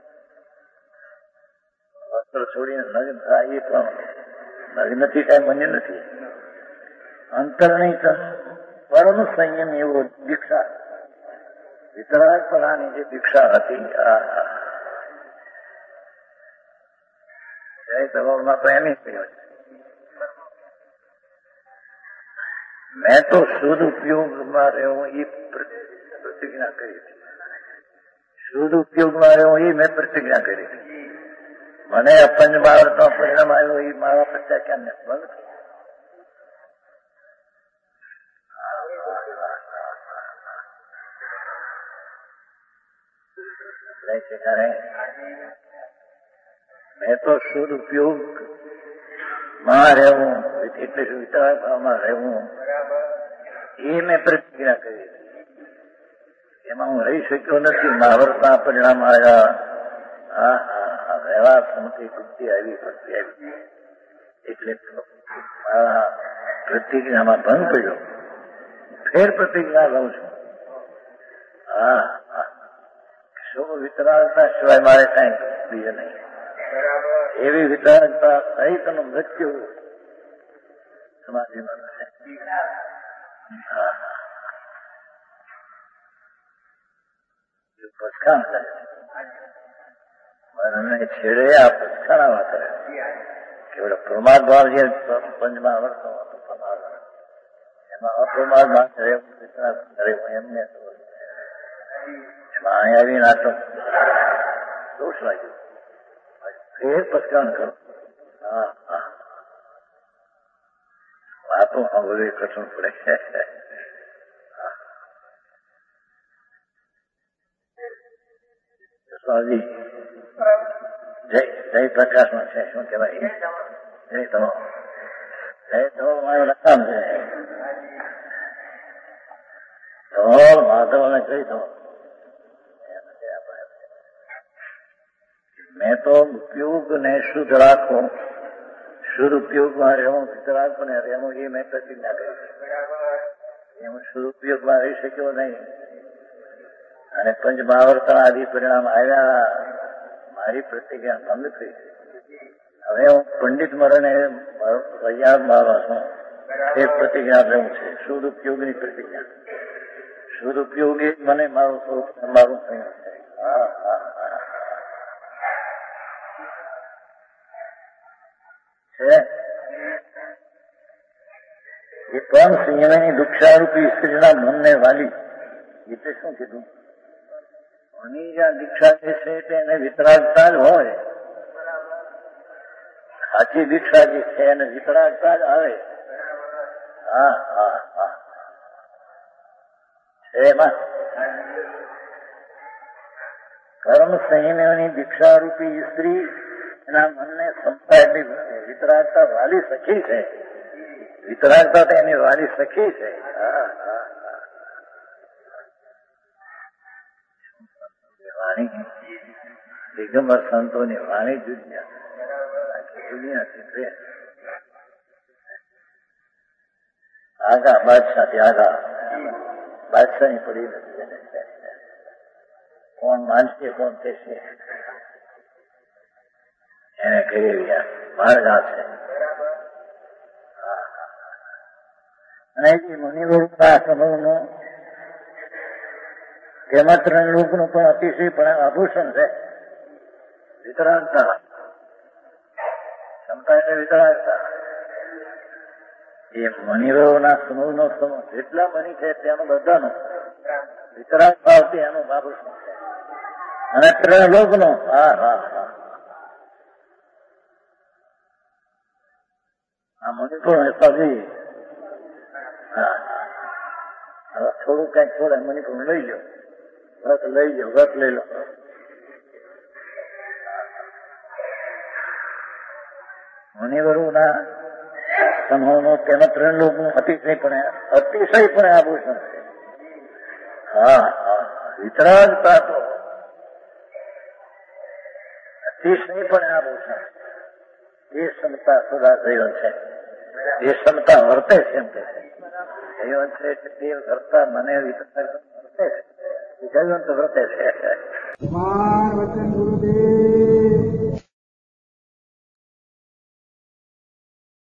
વસ્ત્ર છોડીને લગ્ન થાય એ પણ લગ્નથી કઈ મની નથી. અંતરની પરમ સંયમ એવો દીક્ષા, વિતરાગપણાની જે દીક્ષા હતી. જય દબાવમાં તો એમ જ કહ્યું છે. મેં તો શુદ્ધ ઉપયોગમાં રહેવું એ પ્રતિજ્ઞા કરી હતી. શુદ્ધ ઉપયોગમાં રહેવું એ મેં પ્રતિજ્ઞા કરી હતી. મને પંચમહાવર્તનો પરિણામ આવ્યો એ મારા પ્રત્યાખ્યાનને બંધ મેં તો શુદ્ધ ઉપયોગમાં રહેવું એટલે વિતરાગભાવમાં રહેવું એ મેં પ્રતિજ્ઞા કરી. એમાં હું રહી શક્યો નથી. મહાભારતના પરિણામ આવ્યા. વ્યવહાર સમથી બુદ્ધિ આવી, ભક્તિ આવી એટલે મારા પ્રતિજ્ઞામાં ભંગ પડ્યો. ફેર પ્રતિજ્ઞા લઉં છું. શુભ વિતરાગતા સિવાય મારે કઈ બીજે નહીં. એવી વિતરાગતા સહિતનું મૃત્યુ સમાધિમાં છે. પસખાણ કરે મને છેડે આ પસખાણામાં કરે કે પ્રમાદ ભાવ જે પંચમાં વર્તો હતો પ્રમાદ એમાં અપ્રમાદ ભાવ રહેવું એમને એમાં અહીંયા આવીને આટલો દોષ લાગ્યો. ફેર પસખાણ કરો. વાતો સાંભળવી કઠણ પડે. સ્વામી જય પ્રકાશમાં છે, શું કહેવાય? જય તો મારું રકામ છે. માધવ અને જય તો મેં તો ઉપયોગ ને શુદ્ધ રાખો, શુદ્ધ ઉપયોગમાં રહેવું, શુદ્ધ રાખો ને રહેવું, એ મેં પ્રતિજ્ઞા કરી. હું શુદ્ધ ઉપયોગમાં રહી શક્યો નહીં અને પંચમહાવર્તન આદિ પરિણામ આવ્યા, મારી પ્રતિજ્ઞા ભંગ થઈ. હવે હું પંડિત મરણે તૈયાર મારવા છું, એ પ્રતિજ્ઞા લેવું છે, શુદ્ધ ઉપયોગની પ્રતિજ્ઞા. શુદ્ધ ઉપયોગી મને મારું થયું છે. એ પણ સિંહની દીક્ષારૂપી સ્ત્રીના મનને વાલી. એટલે શું કીધું? મની જ્યાં દીક્ષા જે છે એને વિતરાગતા જ હોય. સાચી દીક્ષા જે છે એને વિતરાગતા જ આવે. એમાં કર્મ સંયમની દીક્ષારૂપી સ્ત્રી એના મનને સંપાયેલી વિતરાગતા વાલી સખી છે. વિતરાગતા તો એની વાલી સખી છે. વાણી દિગંબર સંતોની વાણી દુનિયા છે. આગા બાદશાહ આગા બાદશાહની પડી નથી. કોણ માનશે કોણ કહેશે એને કરી માર્ગ છે. અને એ મુનિવૃત્તા સમૂહનું તેમાં 3 લોકનું પણ અતિશય પણ આભૂષણ છે. વિતરાગતા ક્ષમતા એટલે વિતરાગતા. એ મનિરોના સમૂહનો સમૂહ જેટલા મની છે તેનું બધાનું વિતરાગ ભાવથી એનું આભૂષણ છે. અને 3 લોકનો આ મણિપુર સ્વામી થોડું કઈક થોડા મણિપુર લઈ લો, વ્રત લઈ લો, વ્રત લઈ લો. મુનિવરોના સમૂહનો તેના 3 લોકનું અતિશય પણ આભૂષણ છે. વિતરાગતા તો અતિશય પણ આભૂષણ. એ ક્ષમતા સદા દૈવ છે. એ ક્ષમતા વર્તે છે. એમ કે દૈવ છે એટલે દેવ કરતા મને વિતરાગ વર્તે છે. જયવંત વર્તે છે.
વચન ગુરુદેવ